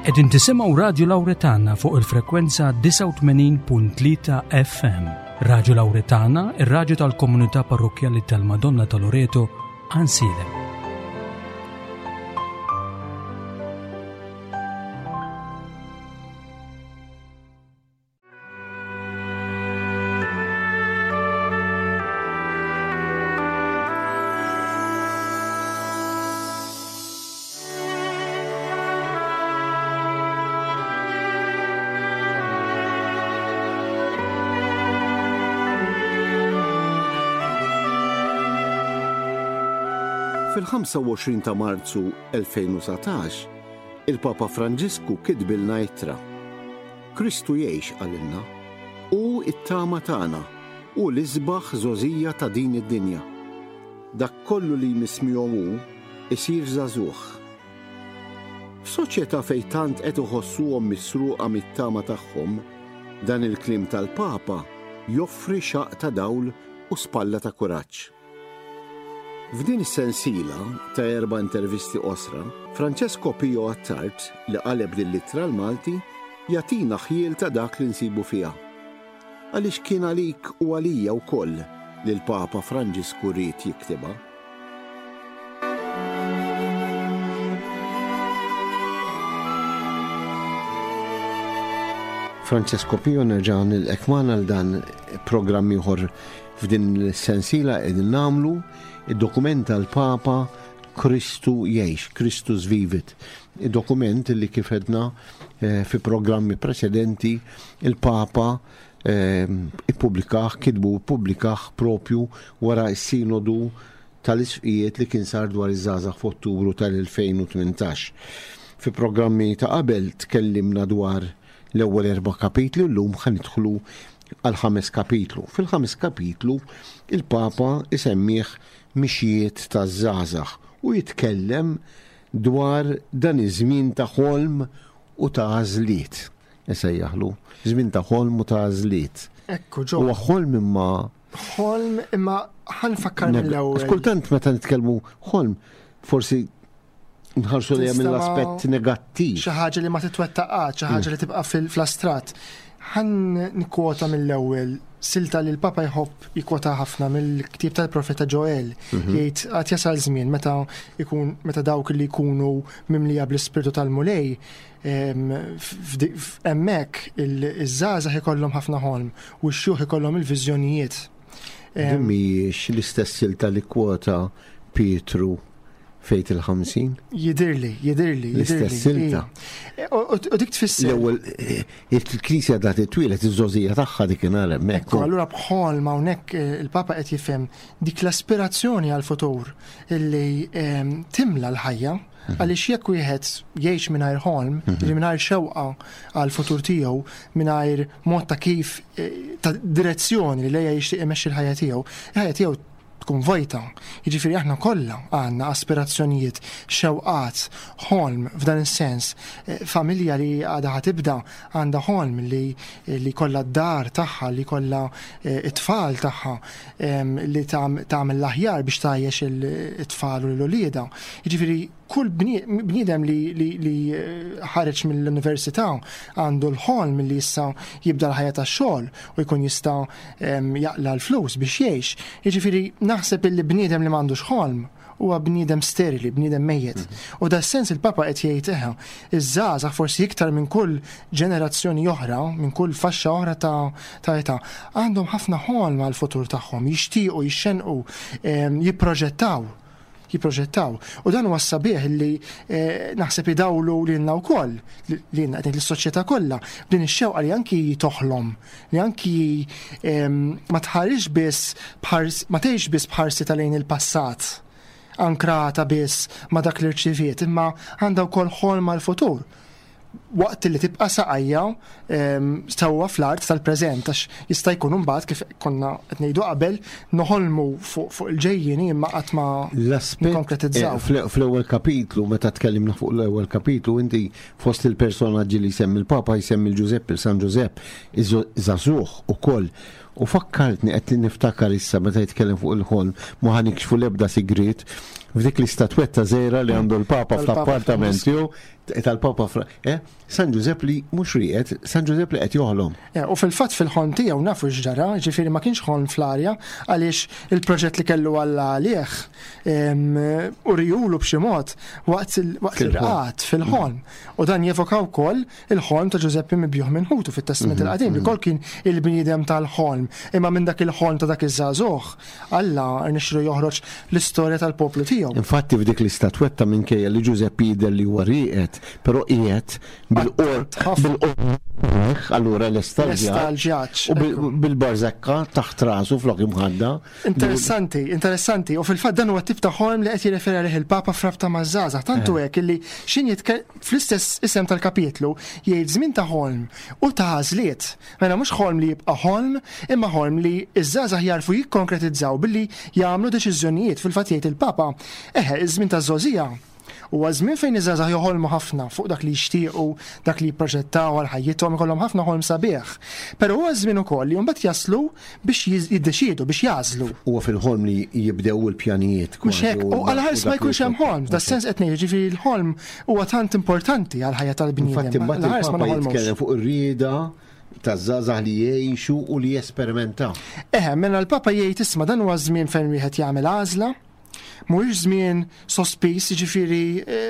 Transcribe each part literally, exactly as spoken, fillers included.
Qegħdin tisimgħu Radju Lawretana fuq il-frekwenza tisa' u tmenin punt tlieta F M. Radju Lawretana, ir-radju tal-Komunità Parrokjali tal-Madonna ta' Loreto, Ansilem. Fil-ħamsa u għoxrin ta' Marzu elfejn u satax, il-Papa Franġisku kitbilna ittra. Kristu jgħix għalilna u it-tama tagħna u l-isbaħ żożija ta' din id-dinja. Dak kollu li jmissmihom hu isir żagħżugħ. F'soċjetà fejn tant qed iħossuhom misruqa mit-tama tagħhom, dan il-kliem tal-Papa joffri xaq ta' dawl u spalla ta' kuraġġ. F'din is-sensiela ta' erba' intervisti qosra, Francesco Pio Azzart li qaleb lill-ittra l-Malti jagħtina ħjiel ta' dak li nsibu fiha. Għaliex kien għalik u għalija wkoll li l-Papa Franġisku ried jiktibha. Francesco Pio nerġa' nilqek magħna għal dan programm ieħor f'din is-sensiela qegħdin nagħmlu id-dokument tal-Papa Kristu jgħix, Kristus vivit. Id-dokument li kif edna eh, fi programmi preċedenti il-Papa eh, ippubblikaħ, kitbu ippubblikaħ propju wara s-sinodu tal-isfijiet li kien sar dwar iż-żgħażagħ f'Ottubru tal-elfejn u tmintax. Fi programmi ta' qabel tkellimna dwar l-ewwel erba' kapitli u llum ħanidħlu għal ħames kapitlu. Fil-ħames kapitlu il-Papa isemmih mixjiet ta' żgħażagħ u jitkellem dwar dan iż-żmien ta' ħolm u ta' għażliet. Isejjaħlu, żmien ta' ħolm u ta' għażliet. Ekku ġo. Huwa ħolm imma ħolm imma ħanfakkar mill-ewwel. Kultant meta nitkellmu ħolm forsi nħarsu li mill-aspett negattiv. Xi ħaġa li ma titwettaqax, xi ħaġa li tibqa' fil-astrat. Ħan nikkwota mill-ewwel silta li l-Papa jħobb jikwota ħafna mill-ktieb tal-Profeta Ġoel. Jgħid għad jasal żmien meta ikun meta dawk li jkunu mimlija bl-ispirtu tal-mulej hemmhekk iż-żgħażagħ ikollhom ħafna ħolm u x-xjuħ ikollhom il-viżjonijiet. Mhijiex l-istess silta li kwota Pietru fejt il-ħamsin? Jidirli, jidirli, l-istess silta. U dik tfisser. L-ewwel il-Knisja dat it-twilet iż-żożija tagħha dik kien għalem. Ekku, allura bħolm hawnhekk il-Papa qed jifhem dik l-aspirazzjoni għall-futur illi timla l-ħajja għaliex jekk wieħed jgħix mingħajr ħolm, mingħajr xewqa għall-futur tiegħu, mingħajr mod ta' kif ta' direzzjoni li lejha jixtieq imexxi l-ħajja tiegħu, il-ħajja tiegħu tkun vojta. Jiġifieri aħna kollha għandna aspirazzjonijiet, xewqat, ħolm f'dan is-sens. Familja li għadha ħatibda għandha ħolm li li kollha d-dar tagħha, li kollha it-tfal tagħha li tagħmel l-aħjar biex tgħajjex it-tfal u l-ulieda. Jiġifieri kull bniedem li li ħareġ mill-università għandu l-ħolm li issa jibda l-ħajja tax-xogħol u jkun jista' jaqla l-flus biex jgħix. Jiġifieri naħseb illi bniedem li m'għandux ħolm huwa bniedem sterili, bniedem mejjed. U da sens il-Papa qed jgħid eħe, iż-żgħażagħ forsi iktar minn kull ġenerazzjoni oħra, minn kull faxxa oħra ta' ta' età, għandhom ħafna ħolm għall-futur tagħhom, jixtiequ, jixxenqu, jipproġettaw. jipproġettaw. U dan huwa sabiħ li naħseb idawlu lilna wkoll, lilna qed lis-soċjetà kollha, din ix-xewqa li anki toħlom, li anki ma tħarix biss ma tgħix biss bħarsi ta' lejn il-passat, ankrata biss ma dak li rċiviet, imma għandha wkoll ħolm għall-futur. Waqt li tibqa' saqajja sewwa fl-art tal-preżent għax jista' jkun imbagħad kif konna qed ngħidu qabel noħolmu fuq il-ġejjieni imma qatt ma nikkonkretizzaw. Fl-ewwel kapitlu meta tkellimna fuq l-ewwel kapitlu inti fost il-personaġġi li jsemmi l-Papa jsemmi l-Ġusepp il-San Ġusepp iż-żagħżugħ ukoll. U fakkartni qed niftakar issa meta jitkellem fuq il-ħolm ma ħanikxfu l-ebda sigriet F'dik l-istatwetta żgħira li għandu l-Papa fl-appartament tiegħu tal-Papa eh? San Giuseppe li mhux riqed, San Giuseppe li qed joħlom. U fil-fatt fil-ħolm tiegħu nafu x'ġara, ġifieri ma kienx ħolm fl-arja għaliex il-proġett li kellu Alla għalih u rijulu b'xi mod waqt il-rqat fil-ħolm. U dan jevoka wkoll il-ħolm ta' Giuseppe mibjuħ minn Ħutu fit-Testament il-Qadim li kol kien il-bniedem tal-ħolm, imma minn dak il-ħolm ta' dak iż-żagħżugħ Alla rnexxielu joħroġ l-istorja tal-poplu tiegħu. Infatti f'dik l-istatwetta minkejja li Giuseppe jidher li huwa rieqed, però qiegħed bil-qort bil-qort allura l-estalġjaġġ u bil-barzekka taħt rasu flok imħadda. Interessanti, interessanti. U fil-fatt dan huwa tip ta' ħolm li qed jirreferi għalih il-Papa frabta maż-żgħażagħ. Tantu hekk illi x'in fl-istess isem tal-kapitlu jgħid żmien ta' ħolm u ta' għażliet. Mela mhux ħolm li jibqa' ħolm, imma ħolm li iż-żgħażagħ jarfu jikkonkretizzaw billi jagħmlu deċiżjonijiet. Fil-fatt jgħid il-Papa eħe iż-żmien taż-żogħżija u għazmin fejn iż-żgħażagħ joħolmu ħafna fuq dak li jixtiequ, dak li jipproġettaw għal ħajjithom ikollhom ħafna ħolm sabiħ. Però huwa żmien ukoll li mbagħad jaslu biex jiddeċiedu biex jażlu. Huwa fil-ħolm li jibdew il-pjanijiet. Mhux hekk, u għal-ħares ma jkunx hemm ħolm, f'das-sens qed ngħid ġifieri l-ħolm huwa tant importanti għal ħajja tal-bniedem. Infatti mbagħad il-Papa jitkellem fuq ir-rieda taż-żgħażagħ li jgħixu u li jesperimentaw. Eħe, mela l-Papa jgħid isma' dan huwa żmien fejn wieħed jagħmel għażla, mhuwiex żmien sospiż, jiġifieri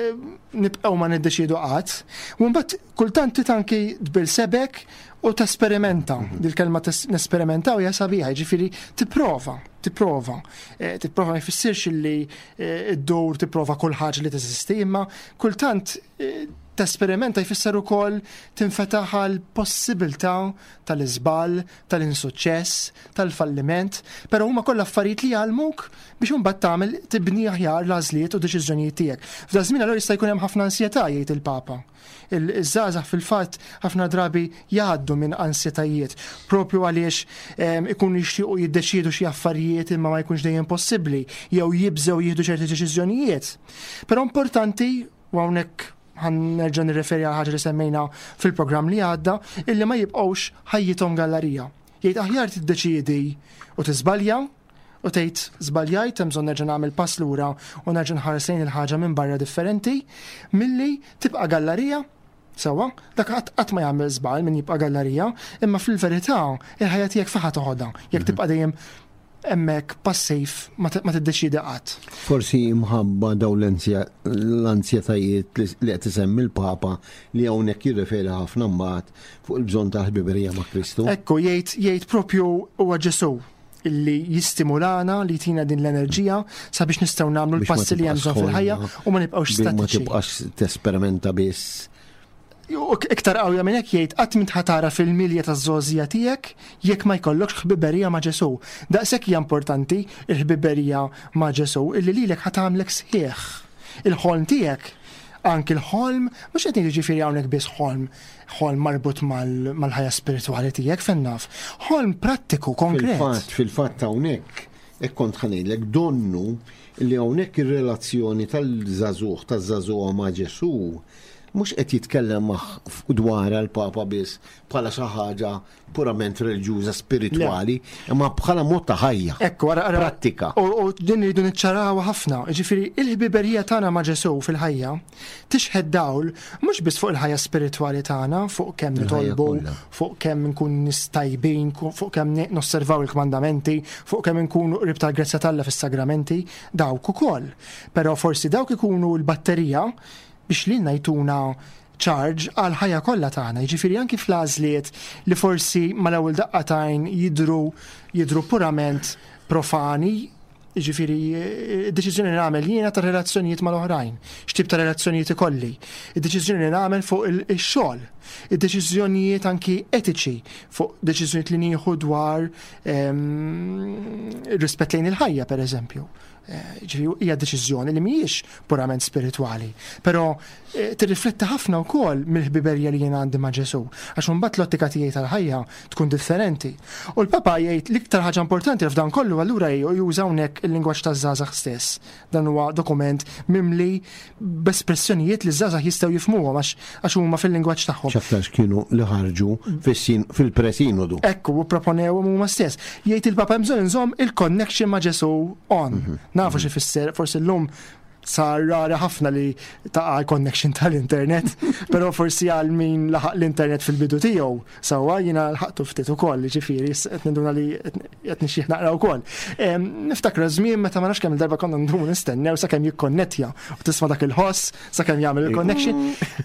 nibqgħu ma niddeċiedu qatt, u mbagħad kultant trid anki tbil sebek u tesperimenta. Dil-kelma nesperimentaw hija sabiħa, jiġifieri tipprova, tipprova. Tipprova ma jfissirx li d-dur tipprova kull ħaġa li teżisti, imma kultant tesperimenta jfisser ukoll tinfetaħ għal possibilità tal-iżball, tal-insuċċess, tal-falliment, però huma kollha affarijiet li jgħalmuk biex imbagħad tagħmel tibni aħjar l-għażliet u deċiżjonijiet tiegħek. F'da żmien allura jista' jkun hemm ħafna ansjetà jgħid il-Papa. Iż-żgħażagħ fil-fatt ħafna drabi jgħaddu minn ansjetajiet propju għaliex ikunu jixtiequ jiddeċiedu xi affarijiet imma ma jkunx dejjem possibbli jew jibżgħu jieħdu ċerti deċiżjonijiet. Però importanti u hawnhekk ħan nerġa' nirreferi għal ħaġa li semmejna fil-programm li għadda illi ma jibqgħux ħajjithom gallerija. Jgħid aħjar tiddeċiedi u tiżbalja u tgħid żbaljajt hemm bżonn nerġa' nagħmel pass lura u nerġa' nħares lejn il-ħaġa minn barra differenti milli tibqa' gallerija sewwa dak qatt ma jagħmel żball min jibqa' gallerija, imma fil-verità il-ħajja tiegħek faħa toħodha jekk tibqa' dejjem emmek passif ma tiddeċidi qatt. Forsi mħabba daw l-ansjetajiet li qed isemmi l-Papa li hawnhekk jirreferi ħafna mbagħad fuq il-bżonn ta' ħbiberija ma' Kristu. Ekku jgħid jgħid propju huwa Ġesu illi jistimulana li tina din l-enerġija sabiex nistgħu nagħmlu l-passi li hemm fil-ħajja u ma nibqgħux statiċi. Ma tibqax tesperimenta biss. Iktar qawja minn hekk jgħid qatt min ħatara fil-milja taż-żogħżija tiegħek jekk ma jkollokx ħbiberija ma' Ġesu. Daqshekk hija importanti l-ħbiberija ma' Ġesu illi lilek ħatamlek sħiħ. Il-ħolm tiegħek anki l-ħolm mhux qed jiġifieri hawnhekk biss ħolm ħolm marbut mal-ħajja spiritwali tiegħek fejn naf. Ħolm prattiku konkret. Fil-fatt fil-fatt hawnhekk hekk kont ħanejlek donnu li hawnhekk ir-relazzjoni tal-żagħżugħ taż-żagħżugħa ma' Ġesu mhux qed jitkellem dwar l-Papa biss bħala xi ħaġa purament reliġjuża spiritwali, imma bħala mod ta' ħajja. Ekku, prattika. U din iridu niċċarawha ħafna. Ġifieri il-ħbiberija tagħna ma' Ġesu fil-ħajja tixħed dawl mhux biss fuq il-ħajja spiritwali tagħna, fuq kemm nitolbu, fuq kemm nkun nistajbin, fuq kemm nosservaw il-kmandamenti, fuq kemm nkunu qrib tal-grazzja tal-Alla fis-sagramenti, dawk ukoll. Però forsi dawk ikunu l-batterija biex li jtuna charge għal ħajja kollha tagħna, jiġifieri anki fl-għażliet li forsi mal-ewwel daqqatajn jidru jidru purament profani, jiġifieri id-deċiżjoni li nagħmel jiena ta' relazzjonijiet mal-oħrajn, x'tip ta' relazzjonijiet ikolli, id-deċiżjoni li nagħmel fuq il-xogħol, id-deċiżjonijiet anki etiċi fuq deċiżjonijiet li nieħu dwar rispett lejn il-ħajja pereżempju. Hija deċiżjoni li mhijiex purament spiritwali, però tirrifletti ħafna wkoll mill-ħbiberija li jien għandi ma' Ġesu, għax imbagħad l-ottika tiegħi tal-ħajja tkun differenti. U l-Papa jgħid l-iktar ħaġa importanti f'dan kollu allura juża hawnhekk il-lingwaġġ taż-żgħażagħ stess. Dan huwa dokument mimli b'espressjonijiet li żgħażagħ jistgħu jifhmuhom għax huma fil-lingwaġġ tagħhom. Ċaftax kienu li ħarġu fil-presinodu. Ekku, u proponewhom huma stess. Jgħid il-Papa hemm bżonn inżomm il-connection ma' Ġesu on. Nafu xi fisser, forsi llum Sar rara ħafna li taqa' connection tal-internet, però forsi għal min laħaq l-internet fil-bidu tiegħu. Sewwa jiena laħaqtu ftit ukoll, ġifieri qed ninduna li qed nixtieq naqra wkoll. Niftakra żmien meta ma nafx kemm il-darba konna nduru nistennew sakemm jikkonnettja u tisma' dak il-ħoss sakemm jagħmel il-connection.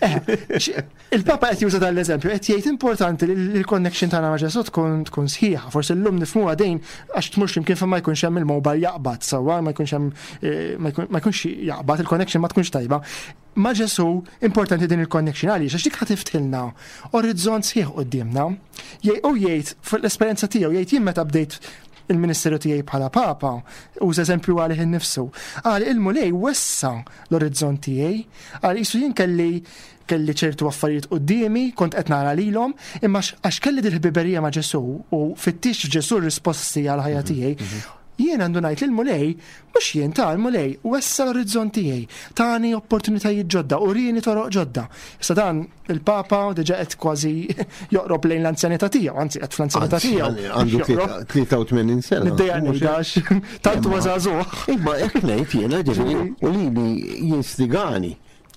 Il-Papa qed juża dal-eżempju qed jgħid importanti li l-connection tagħna ma' Ġesu tkun tkun sħiħa. Forsi llum nifhmuha dejn għax tmur x'imkien fejn ma jkunx hemm il-mobile jaqbad, sewwa ma jkunx hemm ma jkunx jaqbad il-connection ma tkunx tajba. Ma' Ġesu importanti din il-connection għaliex għax dik ħatiftilna orizzont sħiħ qudiemna. U jgħid fl-esperjenza tiegħu jgħid jien meta bdejt il-Ministeru tiegħi bħala Papa, uża eżempju għalih innifsu. Qal il-mulej wessa l-orizzont tiegħi, qal qisu jien kelli kelli ċertu affarijiet qudiemi, kont qed nara lilhom, imma għax kelli din il-ħbiberija ma' Ġesu u fittix f'Ġesu risposti għal ħajja tiegħi. Jien għandu ngħid lill-mulej, mhux jien ta' l-mulej, wessa l-orizzont tiegħi, tani opportunitajiet ġodda, urini toroq ġodda. Issa dan il-Papa diġà qed kważi joqrob lejn l-anzjanità tiegħu, anzi qed fl-anzjanità tiegħu. Għandu tlieta u tmenin sena. Niddejja ngħidax, tant huwa żagħżugħ. Imma hekk ngħid jiena ġifieri u lili jinstigani.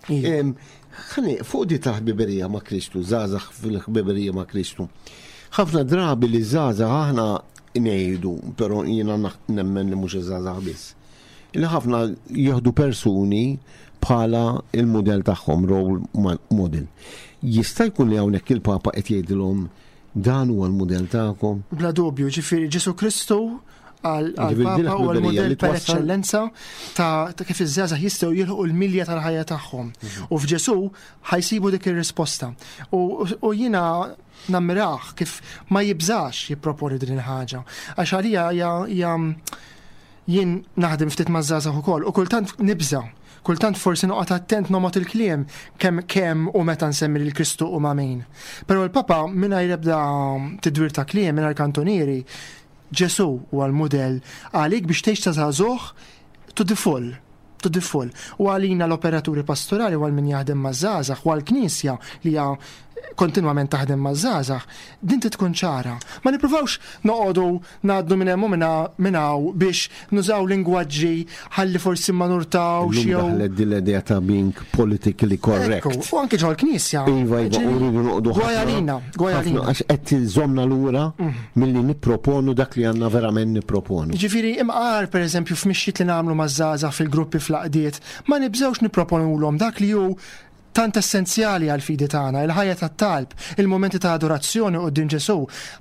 Ħani fuq di ta' ħbiberija ma' Kristu, żgħażagħ fil-ħbiberija ma' Kristu. Ħafna drabi li żgħażagħ aħna ngħidu, però jiena nemmen li mhux iż-żgħażagħ biss. Illi ħafna jieħdu persuni bħala il-mudell tagħhom, role model. Jista' jkun li hawnhekk il-Papa qed jgħidilhom dan huwa l-mudell tagħkom? Bla dubju, ġifieri Ġesu Kristu għal-Papa u għal-modell per eccellenza ta' kif iż-żgħażagħ jistgħu jilħqu l-milja tal-ħajja tagħhom. U f'Ġesu ħajsibu dik ir-risposta. U jiena nammiraħ kif ma jibżax jipproponi din il-ħaġa. Għax għalija hija jien naħdem ftit maż-żgħażagħ ukoll u kultant nibża. Kultant forsi noqgħod attent nomot il-kliem kemm kemm u meta nsemmi lil Kristu u ma' min. Però l-Papa mingħajr ebda tidwir ta' kliem mingħajr kantonieri, Ġesu huwa l-mudell għalik biex tgħix ta' żagħżugħ to the full. To the full. U għalina l-operaturi pastorali u għal min jaħdem maż-żgħażagħ u għall-Knisja li hija kontinwament taħdem maż-żgħażagħ, din tkun ċara. Ma nippruvawx noqogħdu ngħaddu minn hemm minn hawn biex nużaw lingwaġġi ħalli forsi ma nurtawx jew. Daħlet din l-idea ta' being politically correct. U anke ġol Knisja. Iva, iva, uridu noqogħdu Gwajalina, gwajalina. Għax qed iżommna lura milli nipproponu dak li għandna verament nipproponu. Ġifieri imqar pereżempju f'mixjiet li nagħmlu maż-żgħażagħ fil-gruppi fl-qdiet, ma nibżgħux nipproponulhom dak li hu tant essenzjali għal fidi tagħna, il-ħajja tat-talb, il-momenti ta' adorazzjoni quddiem Ġesu,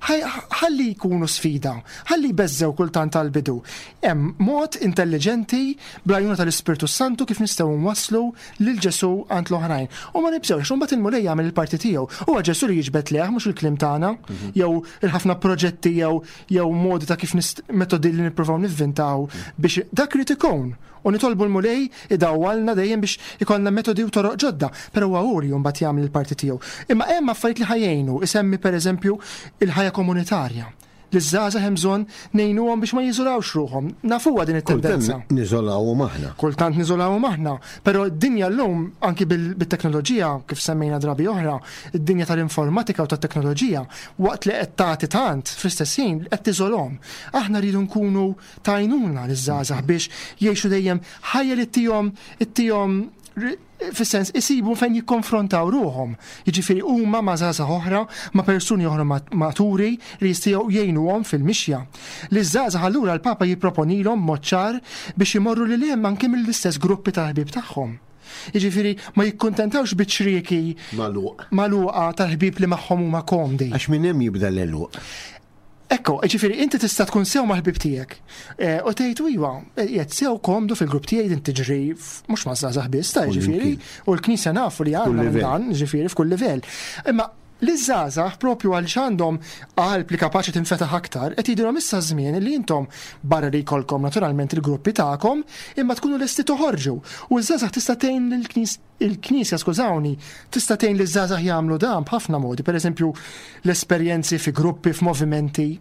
ħalli jkunu sfida, ħalli jbeżżew kultant tal-bidu. Hemm mod intelligenti bl-għajnuna tal-Ispirtu Santu kif nistgħu nwasslu lil Ġesu għand l-oħrajn. U ma nibżewx, imbagħad il-mulej jagħmel il-parti tiegħu. Huwa Ġesu li jiġbed leħ mhux il-kliem tagħna, jew il-ħafna proġetti jew jew modi ta' kif metodi li nippruvaw nivvintaw biex dak irid ikun. U nitolbu l-mulej idawwalna dejjem biex ikollna metodi u toroq ġodda, però huwa uri mbagħad jagħmel il-parti tiegħu. Imma hemm affarijiet li ħajjejnu, isemmi pereżempju il-ħajja komunitarja. Li żgħażagħ hemm bżonn ngħinuhom biex ma jiżolawx ruhom. Nafuha din it-tendenza. Kultant niżolawhom aħna. Kultant niżolawhom aħna, però d-dinja llum anki bil-teknoloġija kif semmejna drabi oħra, id-dinja tal-informatika u tat-teknoloġija waqt li qed tagħti tant fl-istess ħin qed tiżolhom. Aħna rridu nkunu tajnuna liż-żgħażagħ biex jgħixu dejjem ħajja li ttihom ittihom fis-sens isibu fejn jikkonfrontaw ruhom. Jiġifieri huma ma' żgħażagħ oħra, ma' persuni oħra maturi li jistgħu jgħinuhom fil-mixja. Li żgħażagħ allura l-Papa jipproponilhom mod ċar biex imorru lil hemm anke mill-istess gruppi tal-ħbieb tagħhom. Jiġifieri ma jikkuntentawx biċ-ċrieki magħluqa tal-ħbieb li magħhom huma komdi. Għax minn hemm jibda l-eluq. Ekko, ġifieri inti tista' tkun sew mal-ħbieb tiegħek. U tgħid iva, qed sew komdu fil-grupp tiegħi din tiġri mhux ma' żgħażagħ biss ta' ġifieri, u l-Knisja nafu li għandna dan, ġifieri f'kull livell. Imma li żgħażagħ propju għal x'għandhom qalb li kapaċi tinfetaħ aktar, qed jgħidulhom issa żmien li intom barra li jkollkom naturalment il-gruppi tagħkom, imma tkunu lesti toħorġu. U ż-żgħażagħ tista' tgħin il-Knisja, skużawni, tista' tgħin li żgħażagħ jagħmlu dan b'ħafna modi, pereżempju l-esperjenzi fi gruppi, f'movimenti.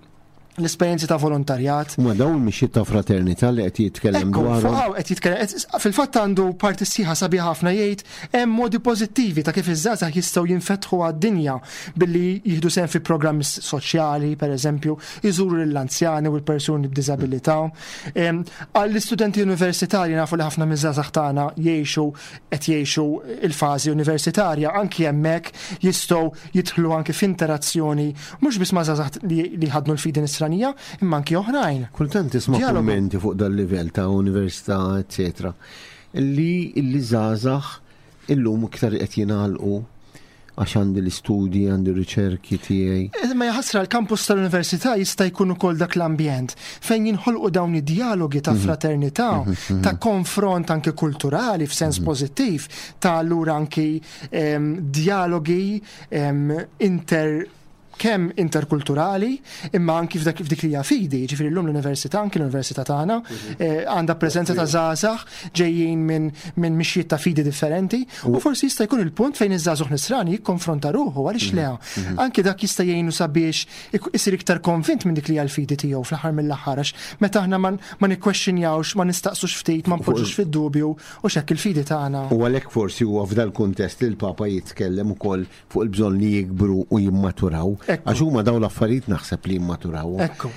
l-esperjenzi ta' volontarjat. Ma dawn mixjiet ta' fraternità li qed jitkellem dwarhom. Ekku, qed jitkellem fil-fatt għandu parti sħiħa sabiħa ħafna jgħid hemm modi pożittivi ta' kif iż-żgħażagħ jistgħu jinfetħu għad-dinja billi jieħdu sehem fi programmi soċjali, pereżempju, iżuru lill-anzjani u l-persuni b'diżabilità. Għall-istudenti universitarji nafu li ħafna miż-żgħażagħ tagħna jgħixu qed jgħixu il-fażi universitarja, anki hemmhekk jistgħu jidħlu anke f'interazzjoni mhux biss ma' żgħażagħ li ħadnu l-fidi nisranija imma anki oħrajn. Kultant tisma' kummenti fuq dal-livell ta' università, eċetera, li li żgħażagħ illum iktar qed jingħalqu għax għandi l-istudji, għandi r-riċerki tiegħi. Ma jaħasra l-kampus tal-università jista' jkun ukoll dak l-ambjent fejn jinħolqu dawn id-dialogi ta' fraternità, ta' konfront anke kulturali f'sens pożittiv, ta' allura anki dialogi inter kemm interkulturali, imma anki f'dik f'dik li hija fidi, ġifieri llum l-università, anki l-università tagħna għandha preżenza ta' żgħażagħ ġejjin minn minn mixjiet ta' fidi differenti, u forsi jista' jkun il-punt fejn iż-żgħażagħ nisrani jikkonfronta ruħu għaliex le. Anki dak jista' jgħinu sabiex isir iktar konvint minn dik li hija l-fidi tiegħu fl-aħħar mill-aħħar għax meta aħna ma nikkwestjonjawx, ma nistaqsux ftit, ma npoġġux fid-dubju u x'hekk il-fidi tagħna. U għalhekk forsi huwa f'dal kuntest li l-Papa jitkellem ukoll fuq il-bżonn li jikbru u jimmaturaw. Għax huma dawn l-affarijiet naħseb li jimmaturaw. Ekku.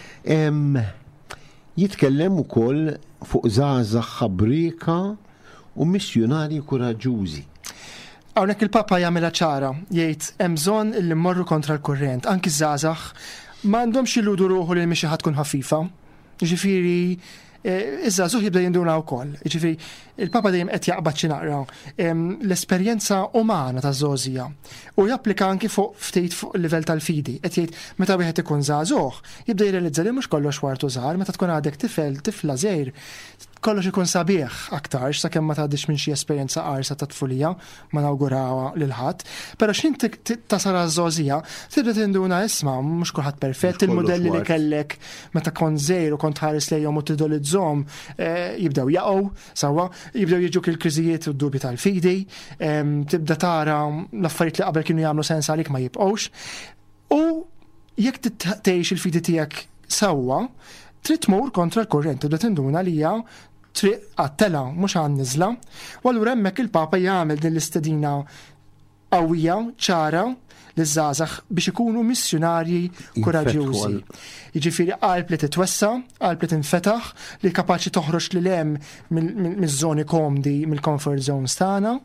Jitkellem ukoll fuq żgħażagħ ħabbrieka u missjonarji kuraġġużi. Hawnhekk il-Papa jagħmilha ċara, jgħid hemm bżonn li mmorru kontra l-kurrent, anki żgħażagħ m'għandhomx illudu ruħu li l-mixi ħadd tkun ħafifa. Jiġifieri iż-żagħżugħ jibda jinduna wkoll. Jiġifieri il-Papa dejjem qed jaqbad xi naqra l-esperjenza umana taż-żgħożija u japplika anki fuq ftit fuq il-livell tal-fidi. Qed jgħid meta wieħed ikun żagħżugħ jibda jirrealizza li mhux kollox wartu żgħar, meta tkun għadek tifel, tifla żgħir, kollox ikun sabiħ aktar sakemm ma tgħaddix minn xi esperjenza qarsa ta' tfulija ma nawgurawha lil ħadd. Però x'inti tasal għaż-żgħożija tibda tinduna isma' mhux kulħadd perfett, il-modelli li kellek meta kont żgħir u kont ħares lejhom u tidolizzhom jibdew jaqgħu sewwa, jibdew jiġuk il-kriżijiet u d-dubji tal-fidi, tibda tara l-affarijiet li qabel kienu jagħmlu sens għalik ma jibqgħux. U jekk tgħix il-fidi tiegħek sewwa, trid tmur kontra l-kurrent, tibda tinduna li hija triq għat-tela mhux għan-niżla, u allura hemmhekk il-Papa jagħmel din l-istedina qawwija ċara liż-żgħażagħ biex ikunu missjonarji kuraġġjużi. Jiġifieri qalb li titwessa, qalb li tinfetaħ, li kapaċi toħroġ lil hemm miż-żoni komdi, mill-comfort zones tagħna.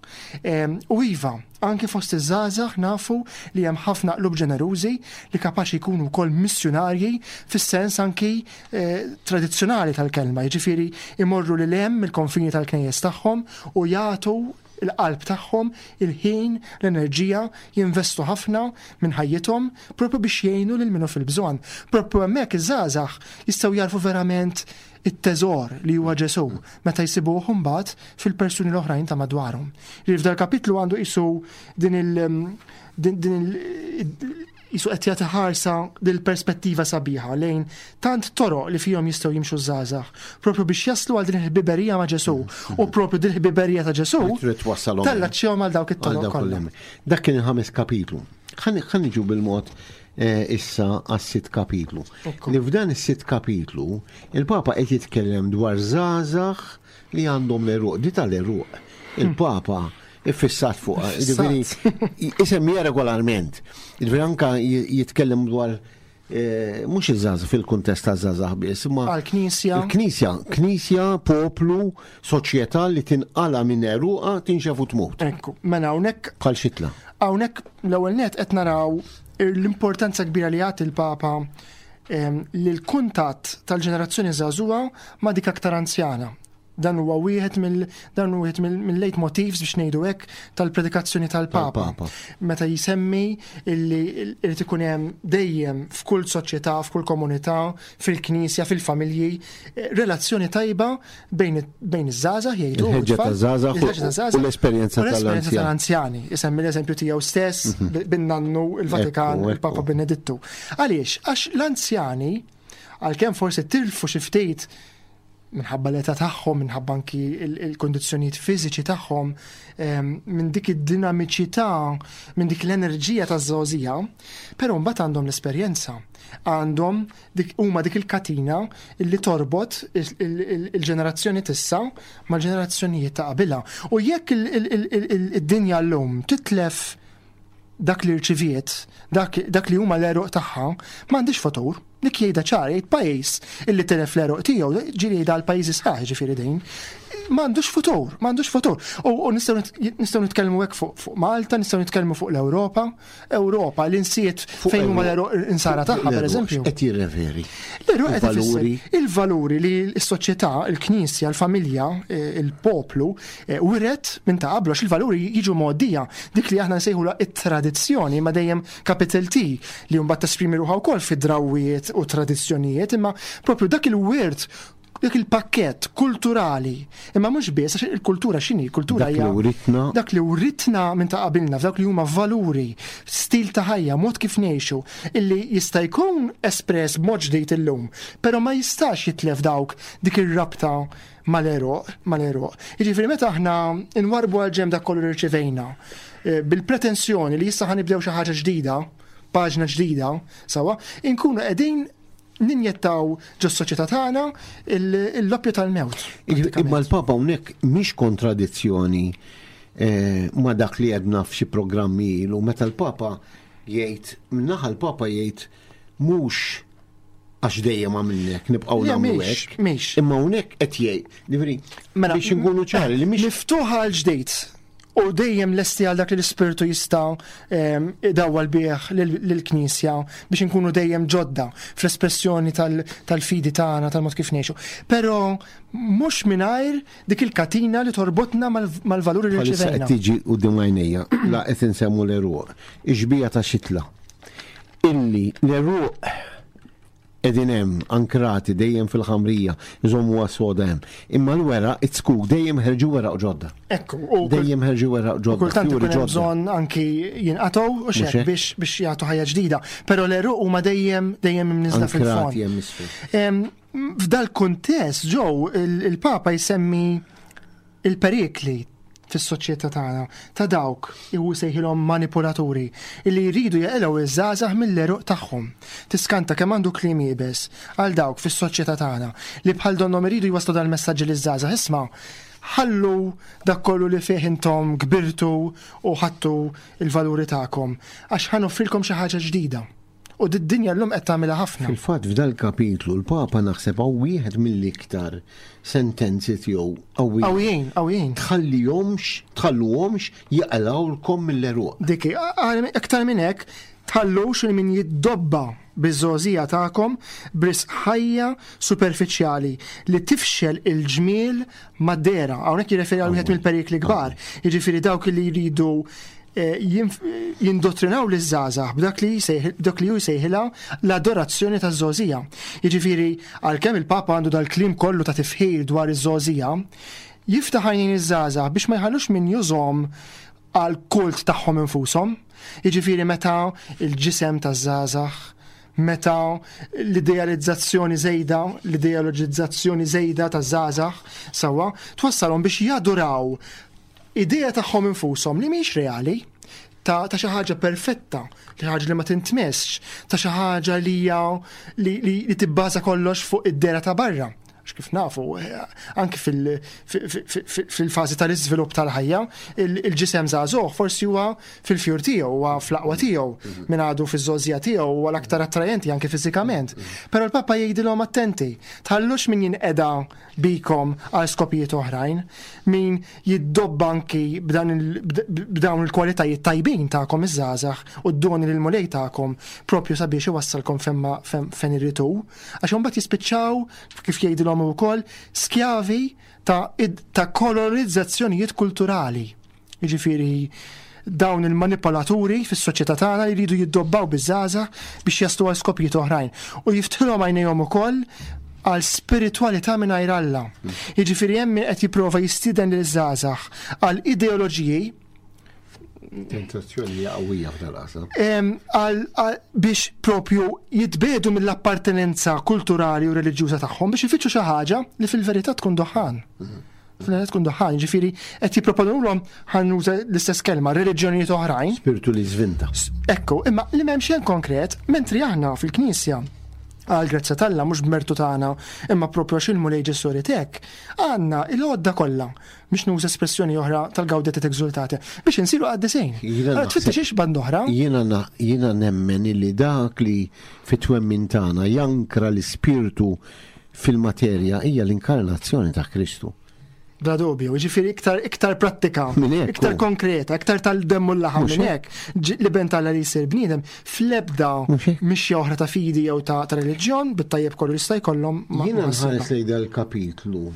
U iva, anke fost iż-żgħażagħ nafu li hemm ħafna qlub ġenerużi li kapaċi jkunu wkoll missjonarji fis-sens anki tradizzjonali tal-kelma. Jiġifieri imorru lil hemm mill-konfini tal-knejjes tagħhom u jagħtu il-qalb tagħhom, il-ħin, l-enerġija, jinvestu ħafna minn ħajjithom propju biex jgħinu lil minnu fil-bżonn. Propju hemmhekk iż-żgħażagħ jistgħu jarfu verament it-teżor li huwa Ġesu meta jsibuh imbagħad fil-persuni l-oħrajn ta' madwarhom. F'dal kapitlu għandu qisu din il din il jisu qed jagħti ħarsa dil perspettiva sabiħa lejn tant toroq li fihom jistgħu jimxu żgħażagħ propju biex jaslu għal din il-ħbiberija ma' Ġesu u propju din il-ħbiberija ta' Ġesu tellaċċihom għal dawk it-toroq kollha. Dak kien il-ħames kapitlu. Ħa niġu bil-mod issa għas-sitt kapitlu. Li f'dan is-sitt kapitlu il-Papa qed jitkellem dwar żgħażagħ li għandhom l-eruq, di tal-eruq. Il-Papa iffissat fuq, isemmija regolarment. Anka jitkellem dwar mhux iż-żgħażagħ fil-kuntest taż-żgħażagħ biss, imma għall-Knisja. Il-Knisja, Knisja, poplu, soċjetà li tinqala minn eruqa tinxef u tmut. Ekku, mela hawnhekk bħal xitla. Hawnhekk l-ewwel nett qed naraw l-importanza kbira li għati il-Papa li l-kuntatt tal-ġenerazzjoni żagħżugħa ma' dik aktar anzjana. Dan huwa wieħed mill dan wieħed mill-lejt motifs biex ngħidu hekk tal-predikazzjoni tal-Papa. Meta jisemmi illi irid ikun hemm dejjem f'kull soċjetà, f'kull komunità, fil-Knisja, fil-familji, relazzjoni tajba bejn iż-żgħażagħ jgħidu il-ħeġġa taż-żgħażagħ u l-esperjenza tal-anzjani. Isemmi l-eżempju tiegħu stess bin-nannu il-Vatikan, il-Papa Benedittu. Għaliex? Għax l-anzjani għalkemm forsi tilfu xi ftit minħabba l-età tagħhom, minħabba anki il-kondizzjonijiet fiżiċi tagħhom, minn dik id-dinamiċità, minn dik l-enerġija taż-żgħożija, però mbagħad għandhom l-esperjenza. Għandhom dik huma dik il-katina li torbot il-ġenerazzjoni tissa mal-ġenerazzjonijiet ta' qabilha. U jekk id-dinja llum titlef dak li rċiviet, dak li huma l-eruq tagħha, m'għandix futur. Dik jgħidha ċar, jgħid pajjiż illi telef l-eruq tiegħu, ġieli jgħidha l-pajjiżi sħaħ ġifieri dejn. M'għandux futur, m'għandux futur. U nistgħu nitkellmu hekk fuq Malta, nistgħu nitkellmu fuq l-Ewropa, Ewropa li nsiet fejn huma l-eruq insara tagħha pereżempju. Qed jirreferi. L-eruq qed ifisser il-valuri li s-soċjetà, il-Knisja, l-familja, il-poplu wiret minn ta' qablu il-valuri jiġu mgħoddija. Dik li aħna nsejħula it-tradizzjoni ma dejjem capital T li mbagħad tesprimi ruħha wkoll fid-drawwiet u tradizzjonijiet, imma propju dak il-wirt, dak il-pakkett kulturali, imma mhux biss għax il-kultura x'inhi, il-kultura hija dak li uritna minn ta' qabilna, f'dak li huma valuri, stil ta' ħajja, mod kif ngħixu, illi jista' jkun espress b'mod ġdid illum, però ma jistax jitlef dawk dik ir-rabta mal-eruq, mal-eruq. Jiġifieri meta aħna nwarbu għal ġem dak kollu li rċevejna, bil-pretenzjoni li issa ħanibdew xi ħaġa ġdida, paġna ġdida, sawa, inkunu qegħdin ninjettaw ġo s-soċjetà tagħna l-loppju tal-mewt. Imma l-Papa hawnhekk mhix kontradizzjoni ma' dak li għedna f'xi programmi ilu, meta l-Papa jgħid, minnaħa l-Papa jgħid mhux għax dejjem għamilnek nibqgħu nagħmlu hekk. Imma hawnhekk qed jgħid, biex inkunu ċari li mhix miftuħa l-ġdejt. U dejjem lesti għal dak li l-Ispirtu jista' idawwal bih lill-Knisja biex inkunu dejjem ġodda fl-espressjoni tal-fidi tagħna, tal-mod kif ngħixu. Però mhux mingħajr dik il-katina li torbotna mal-valuri li rċevejna. Qed tiġi quddiem għajnejja la qed insemmu l-eruq. Iġbija ta' xitla. Illi l-eruq edin hemm ankrati dejjem fil-ħamrija, jżommu soda hemm. Imma l-wera it-skuk dejjem ħerġu weraq ġodda. Ekku, dejjem ħerġu weraq ġodda. Kultant ikun hemm bżonn anki jinqatgħu u x'hekk biex biex jagħtu ħajja ġdida, però l-eruq huma dejjem dejjem imniżla fil-fond. F'dal kuntest ġew il-Papa jsemmi il-perikli fis-soċjetà tagħna ta' dawk iwu sejħilhom manipulaturi illi jridu jaqilgħu iż-żgħażagħ mill-eruq tagħhom. Tiskanta kemm għandu kliem jiebes għal dawk fis-soċjetà tagħna li bħal donhom iridu jwaslu dal-messaġġi liż-żgħażagħ. Isma' ħallu dak kollu li fih intom kbirtu u ħadtu il-valuri tagħkom għax ħanoffrilkom xi ħaġa ġdida. U d-dinja l-lum qed tagħmilha ħafna. Fil-fatt f'dal kapitlu l-Papa naħseb hawn wieħed mill-iktar sentenzi tiegħu qawwijin, qawwijin. Tħallihomx, tħalluhomx jaqalgħulkom mill-eruq. Dik aktar minn hekk tħallux min jiddobba biż-żgħożija tagħkom bris ħajja superfiċjali li tifxel il-ġmiel mad-dera. Hawnhekk jirreferi għal wieħed mill-perikli kbar. Jiġifieri dawk li jridu jindottrinaw l-żgħażagħ b'dak li b'dak li hu jsejħilha l-adorazzjoni taż-żgħożija. Jiġifieri għalkemm il-Papa għandu dal-kliem kollu ta' tifħir dwar iż-żgħożija, jiftaħ għajnejn iż-żgħażagħ biex ma jħallux min jużhom għal kult tagħhom infushom. Jiġifieri meta il-ġisem taż-żgħażagħ, meta l-idealizzazzjoni żejda, l-ideoloġizzazzjoni żejda taż-żgħażagħ sewwa twassalhom biex jaduraw idea tagħhom infushom li mhix reali, ta' xi ħaġa perfetta, xi ħaġa li ma tintmesx, ta' xi ħaġa li li tibbaża kollox fuq id-dera ta' barra. Kif nafu, anki fil-fażi tal-iżvilupp tal-ħajja, il-ġisem żagħżugħ forsi huwa fil-fjur tiegħu, huwa fl-aqwa tiegħu, min għadu fiż-żożija tiegħu huwa l-aktar attrajenti anke fiżikament. Però l-Papa jgħidilhom attenti, tħallux min jinqeda bikom għal skopijiet oħrajn, min jiddobba anki b'dawn il-kwalitajiet tajbin tagħkom iż-żgħażagħ u d-doni lil mulej tagħkom propju sabiex iwassalkom fejn irritu, għax imbagħad jispiċċaw kif jgħidilhom ukoll skjavi ta', ta kolonizzazzjonijiet kulturali. Jiġifieri dawn il-manipolaturi fis-soċjetà tagħna li jridu jiddobbaw biż-żgħażagħ biex jaslu għal skopijiet oħrajn u jiftilhom għajnejhom ukoll għal spiritwalità mingħajr Alla. Jiġifieri hemm min qed jipprova jistieden lil żgħażagħ għal ideoloġiji Tentazzjoni hija qawwija f'dal-qasam. em, għal- għal- biex propju jitbedu mill-appartenenza kulturali u reliġjuża tagħhom biex ifittxu xi ħaġa li fil-verità tkun doħan. Fil-verità tkun doħan, ġifieri qed jipproponulhom ħannuża l-istess kelma reliġjonijiet oħrajn. Spiritu li żvinta. Ekku, imma li m'hemm xejn konkret, mentri aħna fil-Knisja għal grazza talla mhux b'mertu tagħna imma propju għax ilmu lejġi soritek, għandna il-għodda kollha biex nuża espressjoni oħra tal-gawdet et exultate biex insiru għaddisejn. Jiena Allora naħseb- tfittex band oħra? Jiena na- jiena nemmen li dak li fit-twemmin tagħna jankra l-ispirtu fil-materja hija l-inkarnazzjoni ta' Kristu. Bla dubju, ġifiri iktar, iktar prattika, Min hekk, iktar u. konkreta, iktar tal-demmu l-laħam Mhux minn hekk. Ġi- Li bentalla li jsir bniedem, fl-ebda Mhux hekk. mixja oħra ta' fidi jew ta' ta' reliġjon, bit-tajjeb kollu jista' jkollhom ma' Jiena ma' nħares s-seba. lejn il-kapitlu.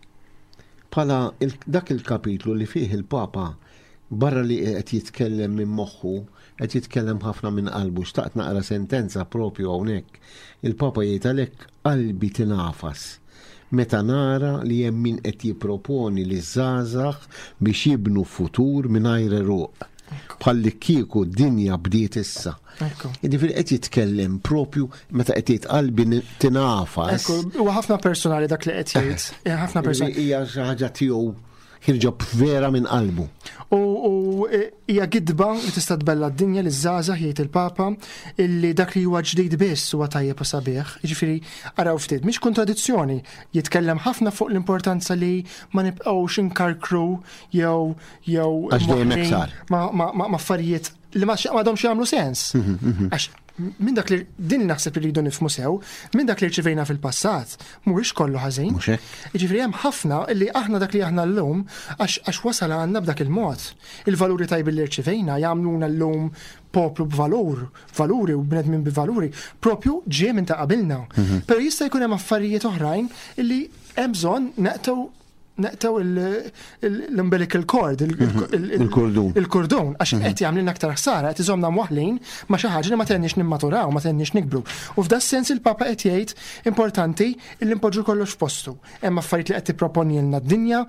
Pala il- dak il-kapitlu li fih il-Papa barra li qed jitkellem minn moħħu, qed jitkellem ħafna minn qalbu, xtaqt naqra sentenza propju hawnhekk. Il-Papa jgħid għalhekk qalbi tinafas. Meta nara li hemm min qed jipproponi li żgħażagħ biex jibnu futur mingħajr eruq. Bħalli kieku d-dinja bdiet issa. Ekku. Jiġifieri qed jitkellem propju meta qed jgħid qalbi ni- tinafas. Ekku, huwa ħafna personali dak li qed jgħid. Hija ħafna Li personali. hija xi ħaġa tiegħu ħirġob vera minn qalbu. U u, eh, hija gidba li tista' tbella d-dinja li żgħażagħ jgħid il-Papa illi dak li huwa ġdid biss huwa tajjeb u sabiħ. Jiġifieri araw ftit, mhix kontradizzjoni. Jitkellem ħafna fuq l-importanza li ma nibqgħux inkarkru jew jew Għax dejjem hekk moħħin sar. ma ma ma ma affarijiet li ma m'għadhomx jagħmlu sens. Għax minn dak li din naħseb li rridu nifhmu sew, minn dak li rċivejna fil-passat, mhuwiex kollu ħażin. Mhux hekk? Jiġifieri hemm ħafna illi aħna dak li aħna llum għax għax wasal għandna b'dak il-mod. Il-valuri tajbi li rċivejna jagħmluna llum poplu b'valur, valuri u bnedmin b'valuri, propju ġie minn ta' qabilna. Però jista' jkun hemm affarijiet oħrajn illi hemm bżonn neqtew neqtew il- il- l-umbilical cord, il- il- il- Il-kordun. il-kordun, għax qed jagħmlilna aktar ħsara, qed iżomna mwaħlin ma xi ħaġa li ma tenniex nimmaturaw, ma tenniex nikbru. U f'da sens il-Papa qed jgħid importanti li npoġġu kollox f'postu. Hemm affarijiet li qed tipproponilna d-dinja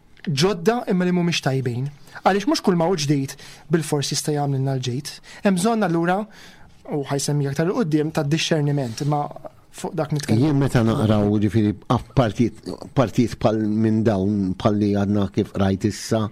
ġodda imma li mhumiex tajbin. Għaliex mhux kull ma hu ġdid bil-fors jista' jagħmlilna l-ġejt. Hemm bżonn allura u ħajsemmi aktar il qudiem tad-discerniment imma fuq dak nitkellem. Jien meta naqraw ġifieri partit partit bħal minn dawn bħal li għadna kif rajt issa.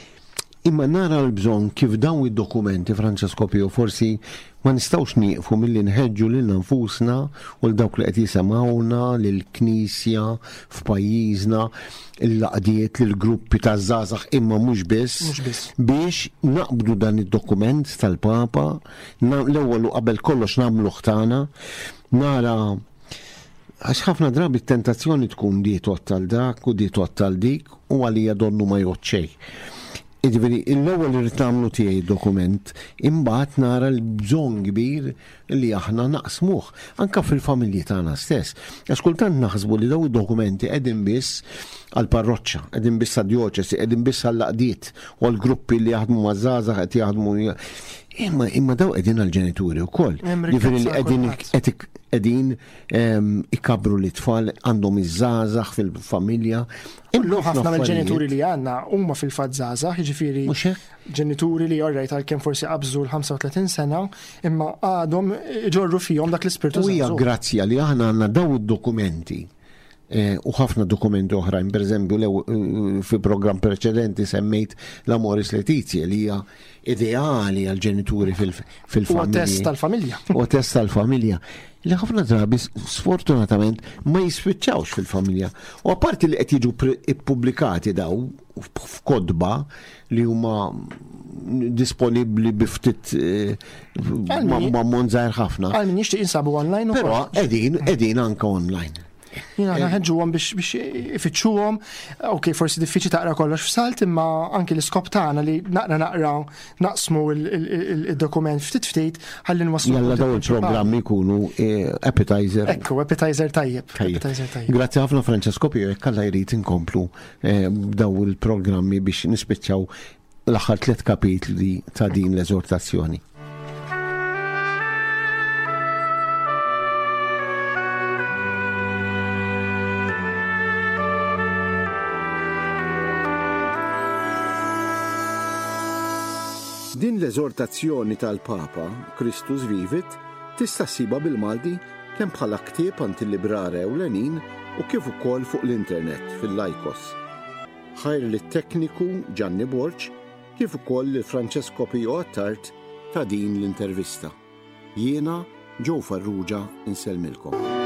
Imma nara l-bżonn kif dawn id-dokumenti Francesco Pio forsi ma nistgħux nieqfu milli nħeġġu lil nfusna u l dawk li qed jisemgħuna lill-Knisja f'pajjiżna il-laqdiet lill gruppi ta' żgħażagħ imma mhux biss Mhux biss. biex naqbdu dan id-dokument tal-Papa na- l-ewwel u qabel kollox nagħmlu ħtana nara għax ħafna drabi t-tentazzjoni tkun di tal dak u di tal dik u għalija donnu ma joċċej. Iġveri, l-ewwel irrid nagħmlu tiegħi dokument, imbagħad nara l-bżonn kbir li aħna naqsmuh, anke fil-familji tagħna stess. Għax kultant naħsbu li dawn id-dokumenti qegħdin biss għall-parroċċa, qegħdin biss għad-djoċesi, qegħdin biss għall-laqdiet u għall-gruppi li jaħdmu maż-żgħażagħ qed jaħdmu imma imma daw qegħdin għall-ġenituri wkoll. Hemm Jiġifieri li rikkezza qegħdin kulħadd. qegħdin ehm, ikabru l-tfal għandhom iż-żgħażagħ fil-familja. Kullu ħafna mill-ġenituri li għandna huma fil-fatt żgħażagħ, jiġifieri Mhux hekk? ġenituri li orrejt għalkemm forsi qabżu l-ħamsa u tletin sena, imma għadhom ġorru fihom dak l-ispirtu U hija żagħżugħ. grazzja li aħna għandna daw id-dokumenti eh, u ħafna dokumenti oħrajn, per eżempju lew- eh, fi programm preċedenti semmejt l-Amoris Letizia li hija ideali għal ġenituri fil- Huwa fil-familji. test tal-familja. U test tal-familja. Li ħafna drabi sfortunatament ma jispiċċawx fil-familja. U apparti li qed jiġu pre- ippubblikati daw f'kodba li huma disponibbli biftit eh, ma' ma' monżajr ħafna. Għal min jixtieq jinsabu online u Però qegħdin qegħdin anke online. Jina naħedġuhom biex biex ifittxuhom, ok, forsi diffiċi taqra kollox f'salt, imma anki l-iskop tagħna li naqra naqra naqsmu il-dokument ftit ftit ħalli nwaslu. Jalla daw il-programmi jkunu eh, appetizer. Ekku, appetizer tajjeb. Appetizer tajjeb. Grazzi ħafna Francesco Pio, jekk alla jrid inkomplu eh, daw il-programmi biex nispiċċaw l-aħħar tliet kapitli ta' din l-eżortazzjoni. Din l-eżortazzjoni tal-Papa Christus Vivit tista' ssiba bil-Malti kemm bħala ktieb antilibrare ewlenin u kif ukoll fuq l-internet fil-Lajkos. Ħajr lit-tekniku Gianni Borġ kif ukoll lil Francesco Pio Attart ta' din l-intervista. Jiena Joe Farrugia insellmilkom.